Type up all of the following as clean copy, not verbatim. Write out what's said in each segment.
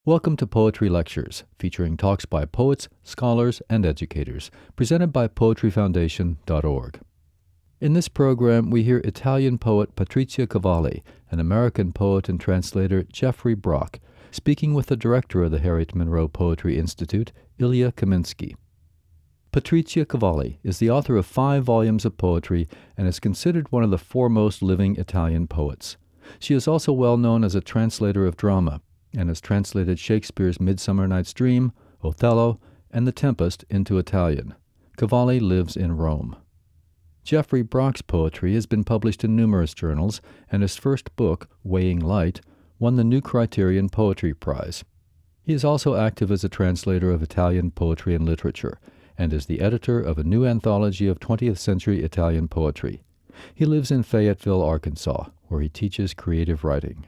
Welcome to Poetry Lectures, featuring talks by poets, scholars, and educators, presented by poetryfoundation.org. In this program, we hear Italian poet Patrizia Cavalli and American poet and translator Jeffrey Brock speaking with the director of the Harriet Monroe Poetry Institute, Ilya Kaminsky. Patrizia Cavalli is the author of 5 volumes of poetry and is considered one of the foremost living Italian poets. She is also well known as a translator of drama and has translated Shakespeare's Midsummer Night's Dream, Othello, and The Tempest into Italian. Cavalli lives in Rome. Jeffrey Brock's poetry has been published in numerous journals, and his first book, Weighing Light, won the New Criterion Poetry Prize. He is also active as a translator of Italian poetry and literature, and is the editor of a new anthology of 20th century Italian poetry. He lives in Fayetteville, Arkansas, where he teaches creative writing.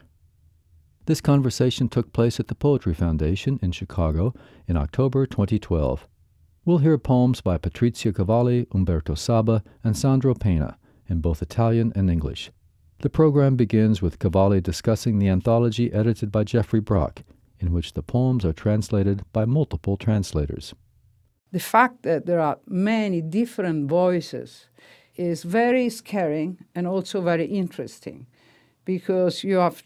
This conversation took place at the Poetry Foundation in Chicago in October 2012. We'll hear poems by Patrizia Cavalli, Umberto Saba, and Sandro Pena in both Italian and English. The program begins with Cavalli discussing the anthology edited by Jeffrey Brock, in which the poems are translated by multiple translators. The fact that there are many different voices is very scaring and also very interesting, because you have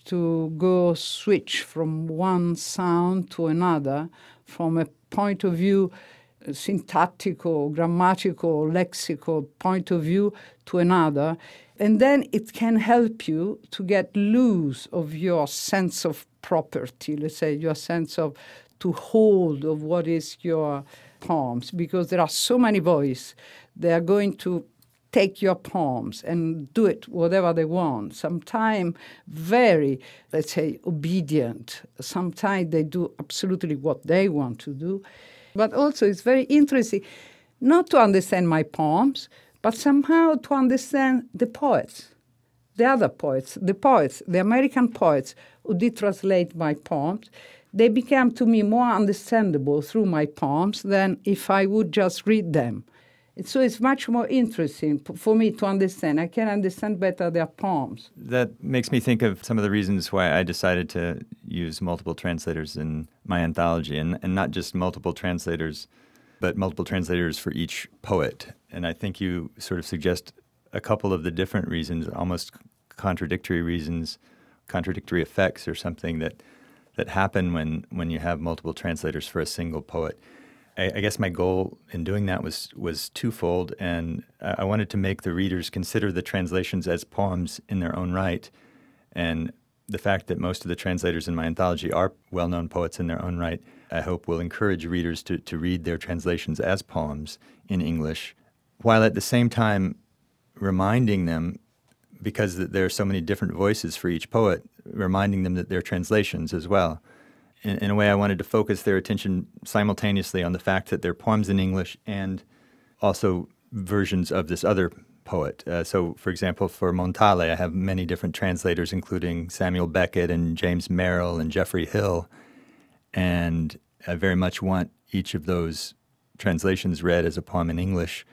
to switch from one sound to another from a point of view, syntactical, grammatical, lexical point of view to another. And then it can help you to get loose of your sense of property, let's say, your sense of to hold of what is your poems, because there are so many voices. They are going to take your poems and do it whatever they want. Sometimes very, let's say, obedient. Sometimes they do absolutely what they want to do. But also it's very interesting not to understand my poems, but somehow to understand the poets, the other poets, the American poets who did translate my poems. They became to me more understandable through my poems than if I would just read them. So it's much more interesting for me to understand. I can understand better their poems. That makes me think of some of the reasons why I decided to use multiple translators in my anthology, and not just multiple translators, but multiple translators for each poet. And I think you sort of suggest a couple of the different reasons, almost contradictory reasons, contradictory effects or something that happen when you have multiple translators for a single poet. I guess my goal in doing that was twofold, and I wanted to make the readers consider the translations as poems in their own right. And the fact that most of the translators in my anthology are well-known poets in their own right, I hope will encourage readers to read their translations as poems in English, while at the same time reminding them, because there are so many different voices for each poet, reminding them that they're translations as well. In a way, I wanted to focus their attention simultaneously on the fact that they're poems in English and also versions of this other poet. So, for example, for Montale, I have many different translators, including Samuel Beckett and James Merrill and Geoffrey Hill. And I very much want each of those translations read as a poem in English.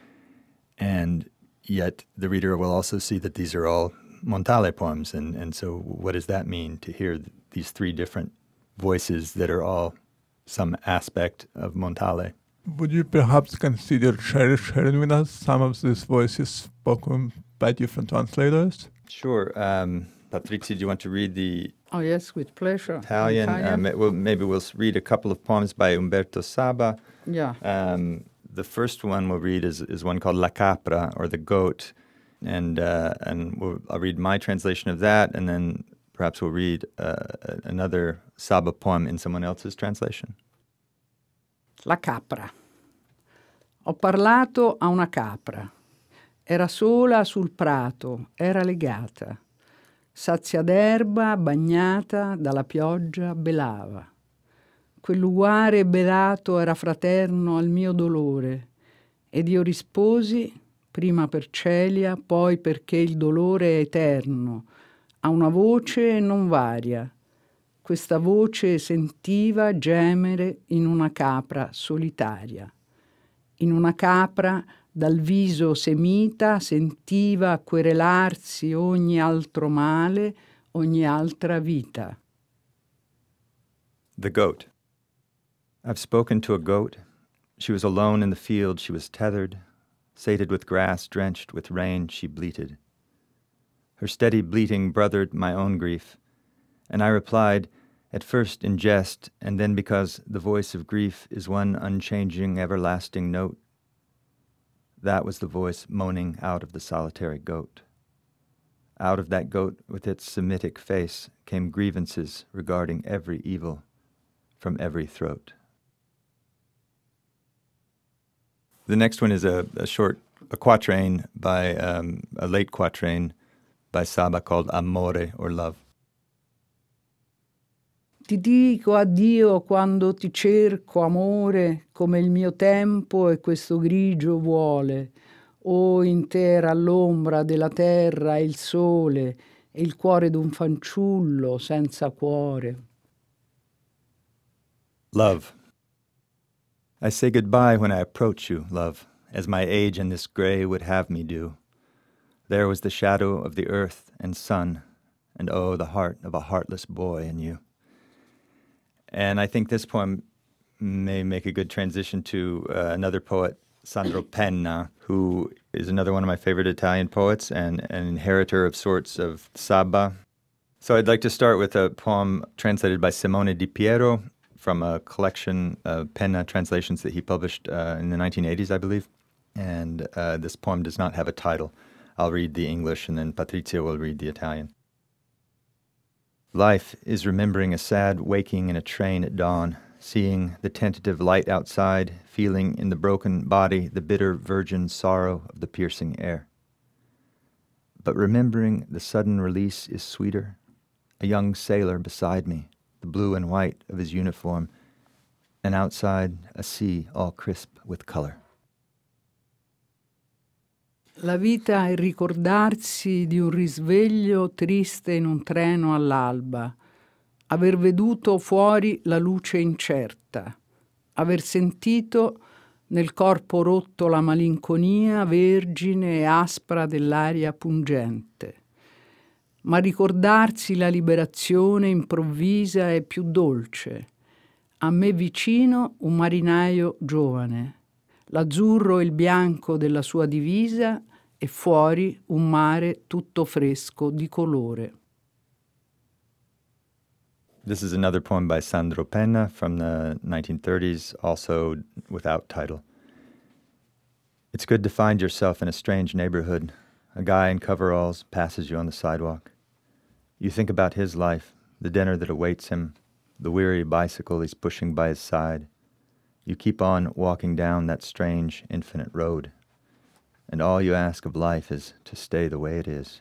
And yet the reader will also see that these are all Montale poems. And so what does that mean to hear these 3 different voices that are all some aspect of Montale? Would you perhaps consider sharing with us some of these voices spoken by different translators? Sure. Patrizia, do you want to read the Oh, yes, with pleasure. Italian? Maybe we'll read a couple of poems by Umberto Saba. Yeah. The first one we'll read is one called La Capra, or the Goat. And I'll read my translation of that, and then perhaps we'll read another Saba poem in someone else's translation. La capra. Ho parlato a una capra. Era sola sul prato, era legata. Sazia d'erba, bagnata dalla pioggia, belava. Quel luguare belato era fraterno al mio dolore, ed io risposi, prima per Celia, poi perché il dolore è eterno, ha una voce non varia. Questa voce sentiva gemere in una capra solitaria. In una capra dal viso semita sentiva querelarsi ogni altro male, ogni altra vita. The Goat. I've spoken to a goat. She was alone in the field. She was tethered. Sated with grass, drenched with rain, she bleated. Her steady bleating brothered my own grief, and I replied, at first in jest, and then because the voice of grief is one unchanging, everlasting note. That was the voice moaning out of the solitary goat. Out of that goat with its Semitic face came grievances regarding every evil from every throat. The next one is a quatrain by, a late quatrain by Saba called Amore, or Love. Ti dico addio quando ti cerco, amore, come il mio tempo e questo grigio vuole. O intera l'ombra della terra e il sole e il cuore d'un fanciullo senza cuore. Love. I say goodbye when I approach you, love, as my age and this gray would have me do. There was the shadow of the earth and sun, and oh, the heart of a heartless boy in you. And I think this poem may make a good transition to another poet, Sandro Penna, who is another one of my favorite Italian poets and an inheritor of sorts of Saba. So I'd like to start with a poem translated by Simone Di Piero from a collection of Penna translations that he published in the 1980s, I believe. And this poem does not have a title. I'll read the English, and then Patrizia will read the Italian. Life is remembering a sad waking in a train at dawn, seeing the tentative light outside, feeling in the broken body the bitter virgin sorrow of the piercing air. But remembering the sudden release is sweeter. A young sailor beside me, the blue and white of his uniform, and outside a sea all crisp with color. La vita è ricordarsi di un risveglio triste in un treno all'alba, aver veduto fuori la luce incerta, aver sentito nel corpo rotto la malinconia vergine e aspra dell'aria pungente, ma ricordarsi la liberazione improvvisa e più dolce, a me vicino un marinaio giovane, l'azzurro e il bianco della sua divisa e fuori un mare tutto fresco di colore. This is another poem by Sandro Penna from the 1930s, also without title. It's good to find yourself in a strange neighborhood. A guy in coveralls passes you on the sidewalk. You think about his life, the dinner that awaits him, the weary bicycle he's pushing by his side. You keep on walking down that strange, infinite road, and all you ask of life is to stay the way it is.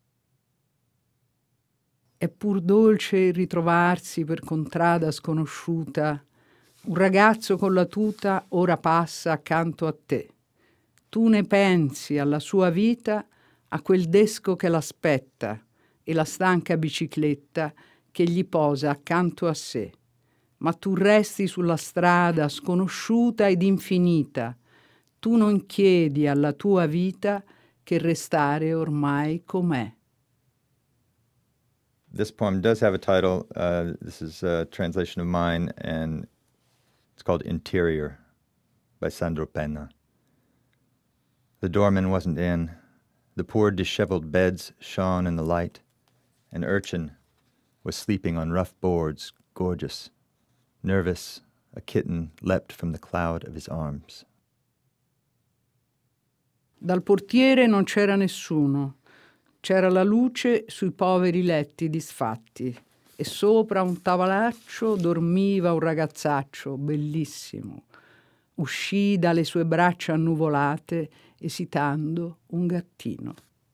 È pur dolce ritrovarsi per contrada sconosciuta. Un ragazzo con la tuta ora passa accanto a te. Tu ne pensi alla sua vita, a quel desco che l'aspetta e la stanca bicicletta che gli posa accanto a sé. Ma tu resti sulla strada sconosciuta ed infinita. Tu non chiedi alla tua vita che restare ormai com'è. This poem does have a title. This is a translation of mine, and it's called Interior by Sandro Penna. The doorman wasn't in. The poor disheveled beds shone in the light. An urchin was sleeping on rough boards, gorgeous. Nervous, a kitten leapt from the cloud of his arms. Dal portiere non c'era nessuno. C'era la luce sui poveri letti disfatti e sopra un tavolaccio dormiva un ragazzaccio bellissimo. Uscì dalle sue braccia annuvolate, esitando, un gattino.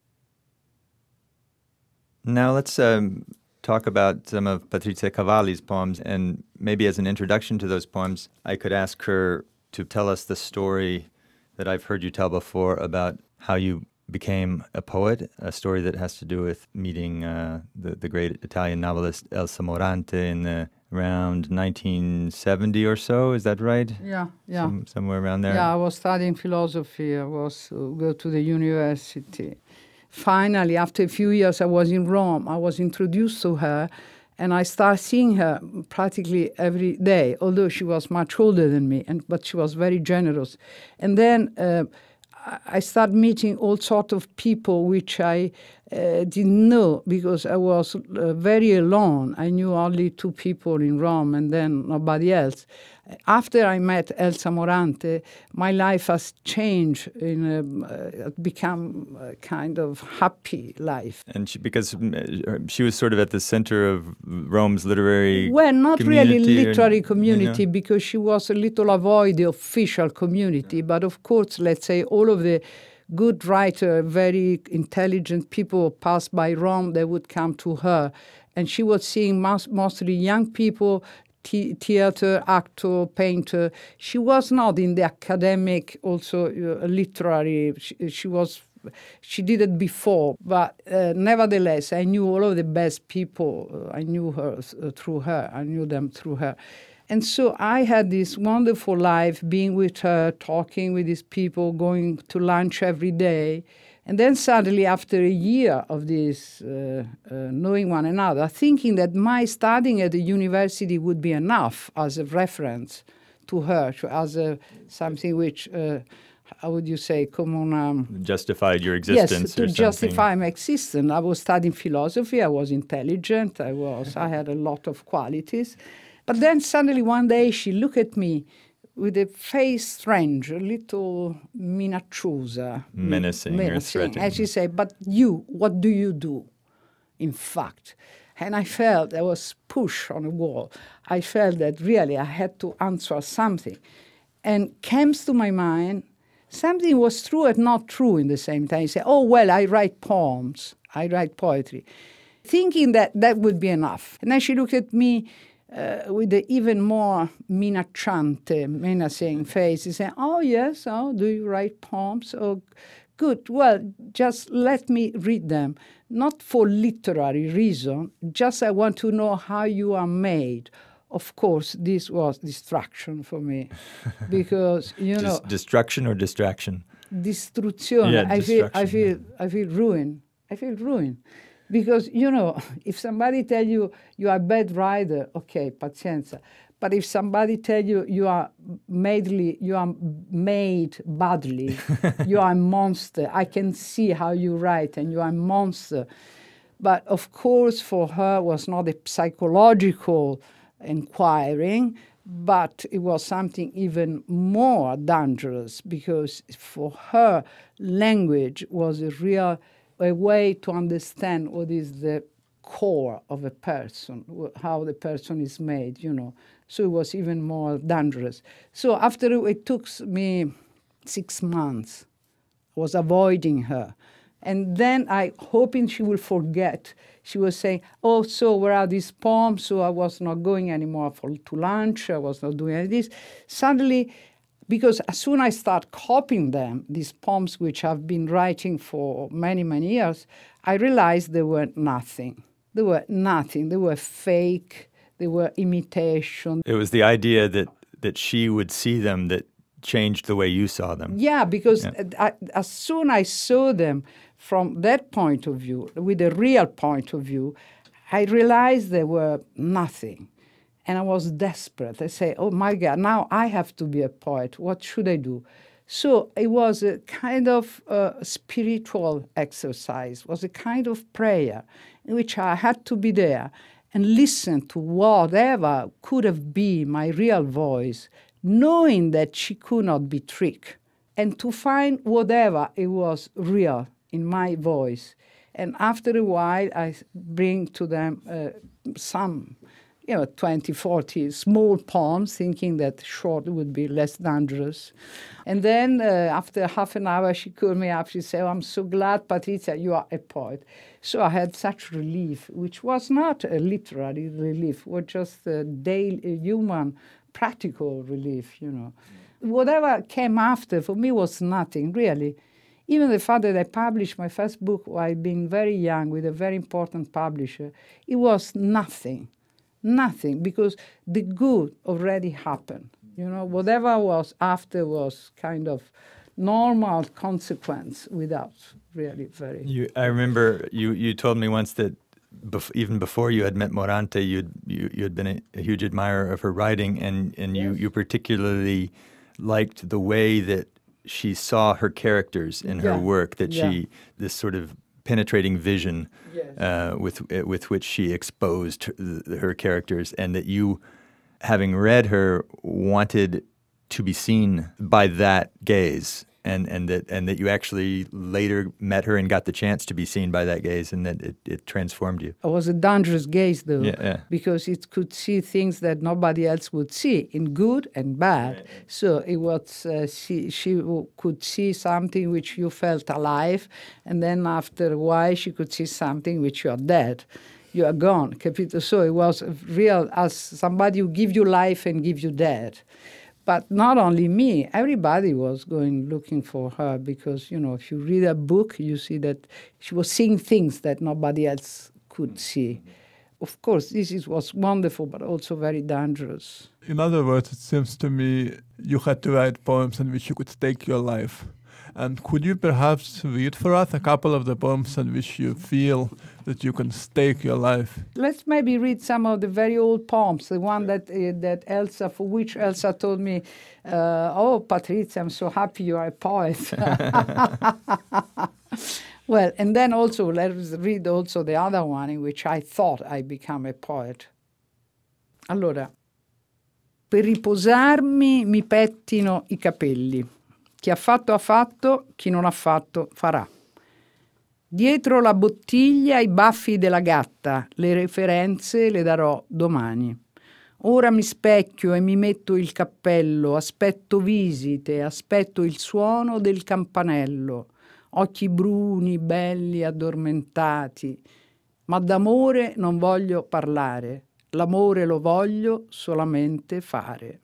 Now let's talk about some of Patrizia Cavalli's poems, and maybe as an introduction to those poems, I could ask her to tell us the story that I've heard you tell before about how you became a poet, a story that has to do with meeting the great Italian novelist Elsa Morante in around 1970 or so. Is that right? Yeah. Somewhere around there? Yeah, I was studying philosophy. I was go to the university. Finally, after a few years, I was in Rome. I was introduced to her, And I started seeing her practically every day, although she was much older than me, but she was very generous. And then I started meeting all sorts of people which I didn't know because I was very alone. I knew only 2 people in Rome and then nobody else. After I met Elsa Morante, my life has changed, become a kind of happy life. And because she was sort of at the center of Rome's literary Well, not really community, literary community, you know? because she was a little avoid the official community. But of course, let's say all of the good writer, very intelligent people passed by Rome, they would come to her. And she was seeing mostly young people, theater, actor, painter. She was not in the academic, also literary. She did it before, but nevertheless, I knew all of the best people. I knew her through her. I knew them through her. And so I had this wonderful life, being with her, talking with these people, going to lunch every day. And then suddenly, after a year of this, knowing one another, thinking that my studying at the university would be enough as a reference to her, as something which, how would you say, justified your existence. Yes, to or something. justify my existence. I was studying philosophy. I was intelligent. I had a lot of qualities. But then suddenly one day she looked at me with a face strange, a little minacciosa. Menacing or threatening. And she said, but you, what do you do, in fact? And I felt there was push on a wall. I felt that really I had to answer something. And comes to my mind, something was true and not true in the same time. I said, oh, well, I write poems. I write poetry. Thinking that that would be enough. And then she looked at me with the even more menacing face. He said, oh, yes, oh, do you write poems? Oh, good. Well, just let me read them. Not for literary reason, just I want to know how you are made. Of course, this was distraction for me because, you know... Destruction or distraction? Distruzione. Yeah, I feel ruined. I feel ruined. Because, you know, if somebody tell you you are a bad writer, okay, pazienza. But if somebody tell you you are made badly, you are a monster, I can see how you write and you are a monster. But of course, for her was not a psychological inquiring, but it was something even more dangerous because for her, language was a way to understand what is the core of a person, how the person is made, you know. So it was even more dangerous. So after it took me 6 months, I was avoiding her. And then hoping she will forget, she was saying, oh, so where are these poems? So I was not going anymore to lunch, I was not doing any of this. Suddenly, because as soon as I start copying them, these poems which I've been writing for many, many years, I realized they were nothing. They were nothing. They were fake. They were imitation. It was the idea that she would see them that changed the way you saw them. Yeah, because as soon as I saw them from that point of view, with a real point of view, I realized they were nothing. And I was desperate. I say, oh, my God, now I have to be a poet. What should I do? So it was a kind of spiritual exercise. It was a kind of prayer in which I had to be there and listen to whatever could have been my real voice, knowing that she could not be tricked, and to find whatever it was real in my voice. And after a while, I bring to them some 20, 40 small poems, thinking that short would be less dangerous. And then after half an hour, she called me up. She said, oh, I'm so glad, Patrizia, you are a poet. So I had such relief, which was not a literary relief, it was just a daily, human, practical relief, you know. Whatever came after, for me, was nothing, really. Even the fact that I published my first book while being very young with a very important publisher, it was nothing. Nothing, because the good already happened. You know, whatever was after was kind of normal consequence without really very... I remember you told me once that even before you had met Morante, you had been a huge admirer of her writing, and Yes. you particularly liked the way that she saw her characters in her Yeah. work, that Yeah. this sort of penetrating vision Yes. with which she exposed her characters, and that you, having read her, wanted to be seen by that gaze, and that you actually later met her and got the chance to be seen by that gaze, and that it transformed you. It was a dangerous gaze, though, Yeah. because it could see things that nobody else would see, in good and bad. Right. So it was she could see something which you felt alive, and then after a while she could see something which you are dead. You are gone, capito? So it was real, as somebody who give you life and give you death. But not only me, everybody was going looking for her because, if you read a book, you see that she was seeing things that nobody else could see. Of course, was wonderful, but also very dangerous. In other words, it seems to me you had to write poems in which you could stake your life. And could you perhaps read for us a couple of the poems in which you feel that you can stake your life? Let's maybe read some of the very old poems, the one that Elsa, for which Elsa told me, oh, Patrizia, I'm so happy you are a poet. Well, and then also let's read also the other one in which I thought I became a poet. Allora, per riposarmi mi pettino i capelli. Chi ha fatto, chi non ha fatto farà. Dietro la bottiglia i baffi della gatta, le referenze le darò domani. Ora mi specchio e mi metto il cappello, aspetto visite, aspetto il suono del campanello. Occhi bruni, belli, addormentati. Ma d'amore non voglio parlare, l'amore lo voglio solamente fare.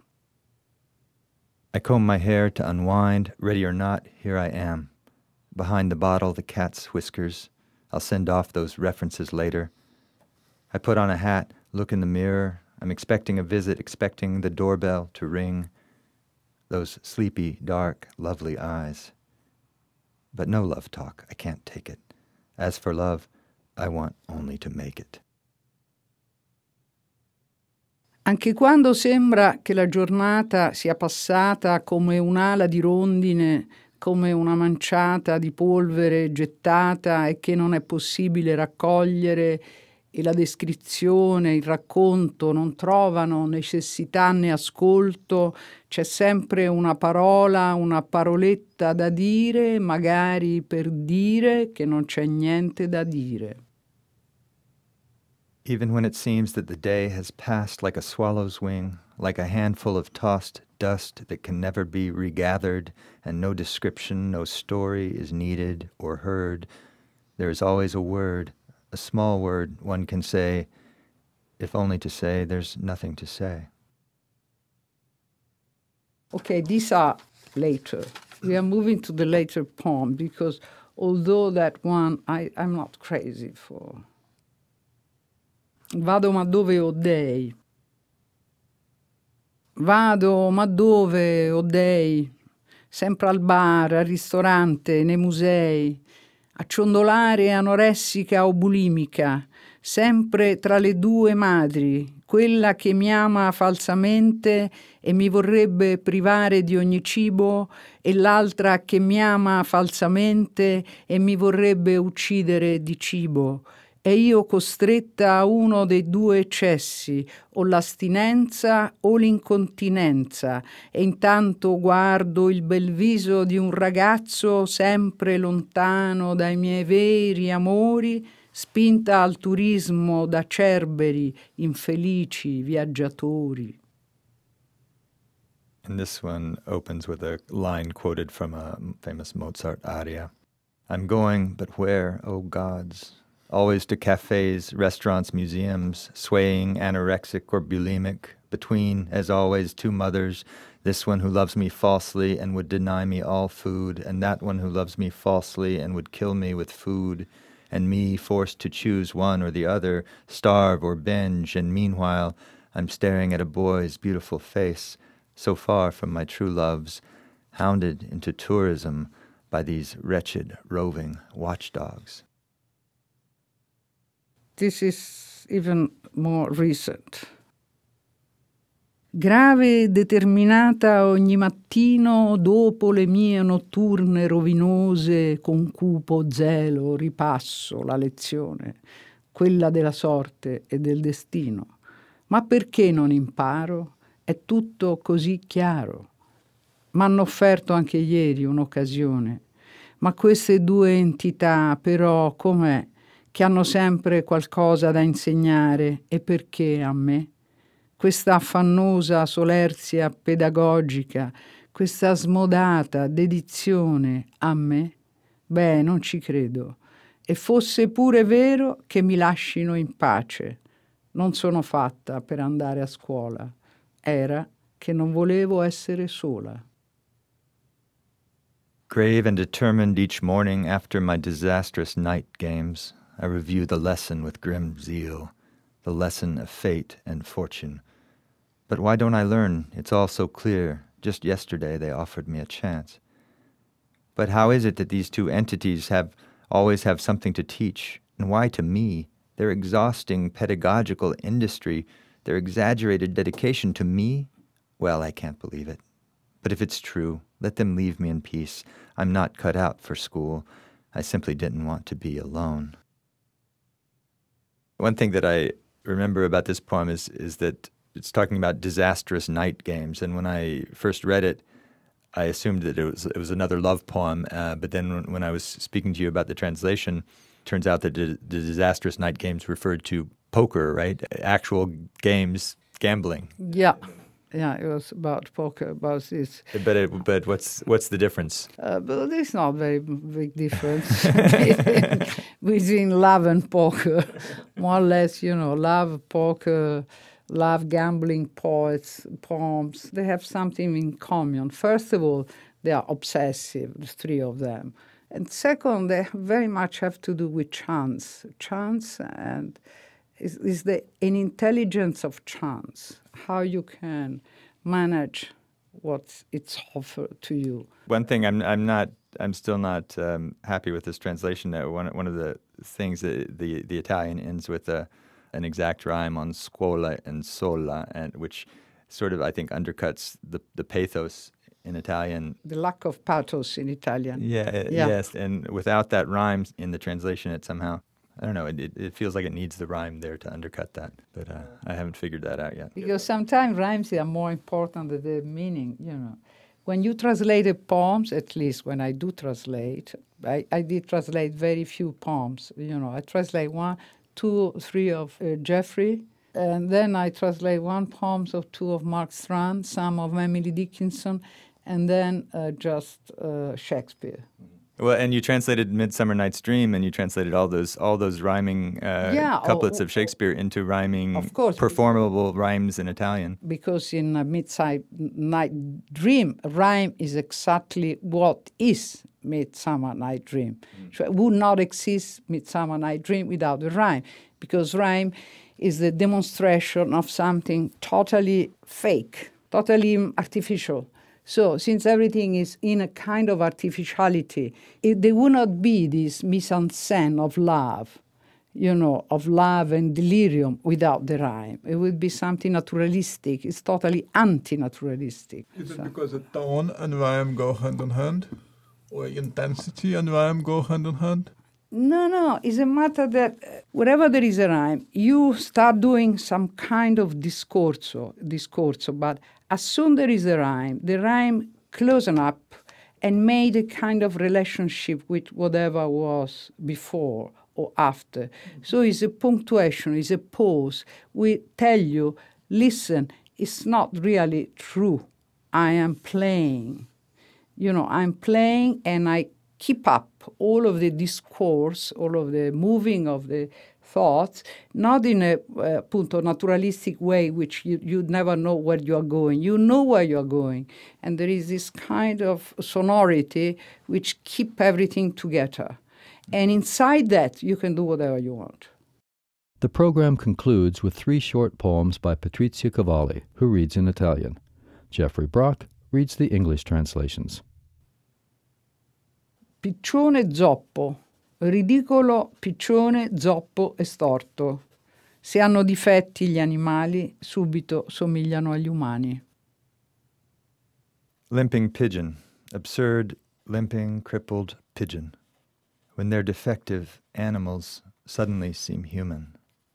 I comb my hair to unwind, ready or not, here I am. Behind the bottle, the cat's whiskers. I'll send off those references later. I put on a hat, look in the mirror. I'm expecting a visit, expecting the doorbell to ring. Those sleepy, dark, lovely eyes. But no love talk, I can't take it. As for love, I want only to make it. Anche quando sembra che la giornata sia passata come un'ala di rondine, come una manciata di polvere gettata e che non è possibile raccogliere e la descrizione, il racconto non trovano necessità né ascolto, c'è sempre una parola, una paroletta da dire, magari per dire che non c'è niente da dire. Even when it seems that the day has passed like a swallow's wing, like a handful of tossed dust that can never be regathered, and no description, no story is needed or heard, there is always a word, a small word one can say, if only to say there's nothing to say. Okay, these are later. We are moving to the later poem because although that one I'm not crazy for. Vado ma dove ho dei. Vado ma dove ho dei. Sempre al bar, al ristorante, nei musei. A ciondolare anoressica o bulimica. Sempre tra le due madri. Quella che mi ama falsamente e mi vorrebbe privare di ogni cibo e l'altra che mi ama falsamente e mi vorrebbe uccidere di cibo. E io costretta a uno dei due eccessi, o l'astinenza o l'incontinenza, e intanto guardo il bel viso di un ragazzo sempre lontano dai miei veri amori, spinta al turismo da cerberi, infelici viaggiatori. And this one opens with a line quoted from a famous Mozart aria. I'm going, but where, oh gods? Always to cafes, restaurants, museums, swaying anorexic or bulimic, between, as always, two mothers, this one who loves me falsely and would deny me all food, and that one who loves me falsely and would kill me with food, and me forced to choose one or the other, starve or binge, and meanwhile I'm staring at a boy's beautiful face, so far from my true loves, hounded into tourism by these wretched, roving watchdogs. this is even more recent. Grave e determinata ogni mattino dopo le mie notturne rovinose, con cupo zelo ripasso la lezione, quella della sorte e del destino. Ma perché non imparo? È tutto così chiaro. M'hanno offerto anche ieri un'occasione, ma queste due entità però com'è che hanno sempre qualcosa da insegnare e perché a me? Questa affannosa solerzia pedagogica, questa smodata dedizione a me? Beh, non ci credo. E fosse pure vero che mi lascino in pace. Non sono fatta per andare a scuola. Era che non volevo essere sola. Grave and determined each morning after my disastrous night games, I review the lesson with grim zeal, the lesson of fate and fortune. But why don't I learn? It's all so clear. Just yesterday they offered me a chance. But how is it that these two entities always have something to teach? And why to me? Their exhausting pedagogical industry, their exaggerated dedication to me? Well, I can't believe it. But if it's true, let them leave me in peace. I'm not cut out for school. I simply didn't want to be alone. One thing that I remember about this poem is that it's talking about disastrous night games. And when I first read it, I assumed that it was another love poem. But then when I was speaking to you about the translation, it turns out that the disastrous night games referred to poker, right? Actual games, gambling. Yeah. Yeah, it was about poker, about this. But what's the difference? But there's not very big difference between love and poker. More or less, love, poker, love, gambling, poems, they have something in common. First of all, they are obsessive, the three of them. And second, they very much have to do with chance. Chance and is an intelligence of chance, how you can manage what it's offered to you. One thing I'm still not happy with this translation. One of the things that the Italian ends with an exact rhyme on scuola and sola, and which sort of I think undercuts the pathos in Italian. The lack of pathos in Italian. Yes, and without that rhyme in the translation, it somehow, I don't know, it feels like it needs the rhyme there to undercut that, but I haven't figured that out yet. Because sometimes rhymes are more important than the meaning, When you translate poems, at least when I do translate, I did translate very few poems, I translate 1, 2, 3 of Jeffrey, and then I translate 1 poem or 2 of Mark Strand, some of Emily Dickinson, and then just Shakespeare. Well, and you translated Midsummer Night's Dream, and you translated all those rhyming couplets of Shakespeare into rhyming, of course, performable rhymes in Italian. Because in Midsummer Night's Dream, rhyme is exactly what is Midsummer Night's Dream. So it would not exist Midsummer Night's Dream without the rhyme, because rhyme is the demonstration of something totally fake, totally artificial. So since everything is in a kind of artificiality, there would not be this mise-en-scène of love, of love and delirium without the rhyme. It would be something naturalistic. It's totally anti-naturalistic. Is it because the tone and rhyme go hand in hand? Or intensity and rhyme go hand in hand? No. It's a matter that wherever there is a rhyme, you start doing some kind of discorso, but as soon there is a rhyme, the rhyme closes up and made a kind of relationship with whatever was before or after. Mm-hmm. So it's a punctuation, it's a pause. We tell you, listen, it's not really true. I am playing. I'm playing and I keep up all of the discourse, all of the moving of the thoughts, not in a naturalistic way, which you never know where you are going. You know where you are going. And there is this kind of sonority which keep everything together. And inside that, you can do whatever you want. The program concludes with 3 short poems by Patrizia Cavalli, who reads in Italian. Jeffrey Brock reads the English translations. Piccione zoppo, ridicolo, piccione, zoppo e storto. Se hanno difetti gli animali, subito somigliano agli umani. Limping pigeon. Absurd, limping, crippled pigeon. When they're defective, animals suddenly seem human.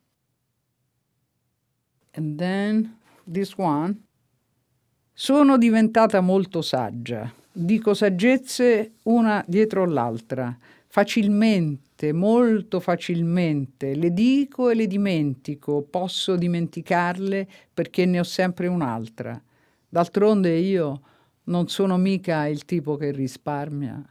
And then this one. Sono diventata molto saggia. Dico saggezze una dietro l'altra. Facilmente, molto facilmente. Le dico e le dimentico. Posso dimenticarle perché ne ho sempre un'altra. D'altronde io non sono mica il tipo che risparmia.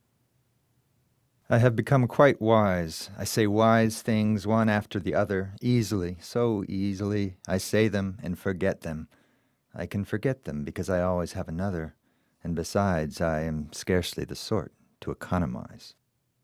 I have become quite wise. I say wise things one after the other, easily, so easily. I say them and forget them. I can forget them because I always have another, and besides, I am scarcely the sort to economize.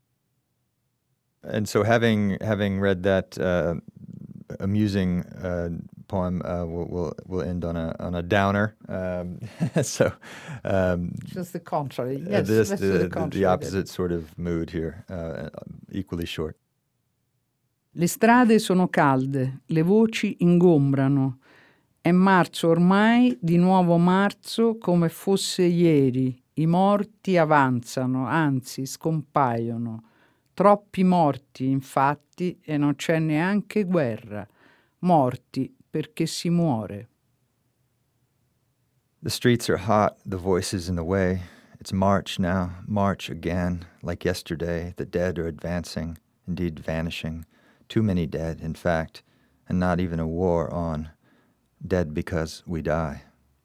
And so having read that amusing poem, we'll end on a downer. So just the contrary. Yes, the opposite sort of mood here, equally short. Le strade sono calde, le voci ingombrano. È marzo ormai, di nuovo marzo come fosse ieri. I morti avanzano, anzi scompaiono. Troppi morti, infatti, e non c'è neanche guerra. Morti perché si muore. The streets are hot, the voices in the way. It's March now, March again. Like yesterday, the dead are advancing, indeed vanishing. Too many dead, in fact, and not even a war on. Dead because we die.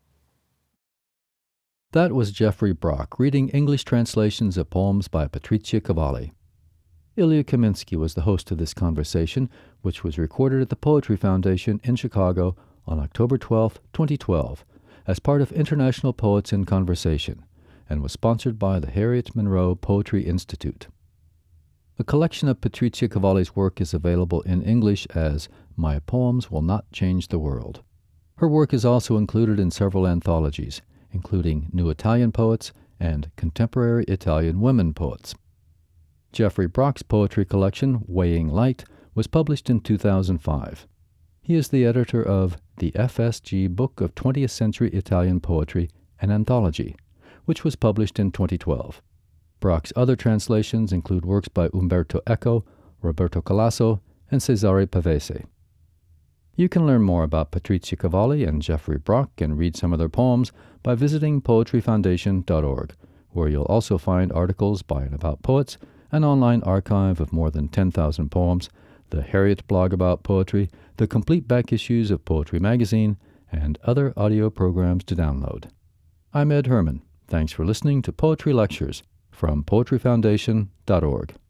That was Jeffrey Brock reading English translations of poems by Patrizia Cavalli. Ilya Kaminsky was the host of this conversation, which was recorded at the Poetry Foundation in Chicago on October 12, 2012, as part of International Poets in Conversation, and was sponsored by the Harriet Monroe Poetry Institute. A collection of Patrizia Cavalli's work is available in English as My Poems Will Not Change the World. Her work is also included in several anthologies, including New Italian Poets and Contemporary Italian Women Poets. Jeffrey Brock's poetry collection, Weighing Light, was published in 2005. He is the editor of the FSG Book of 20th Century Italian Poetry, an anthology, which was published in 2012. Brock's other translations include works by Umberto Eco, Roberto Colasso, and Cesare Pavese. You can learn more about Patrizia Cavalli and Jeffrey Brock and read some of their poems by visiting poetryfoundation.org, where you'll also find articles by and about poets, an online archive of more than 10,000 poems, the Harriet blog about poetry, the complete back issues of Poetry Magazine, and other audio programs to download. I'm Ed Herman. Thanks for listening to Poetry Lectures from poetryfoundation.org.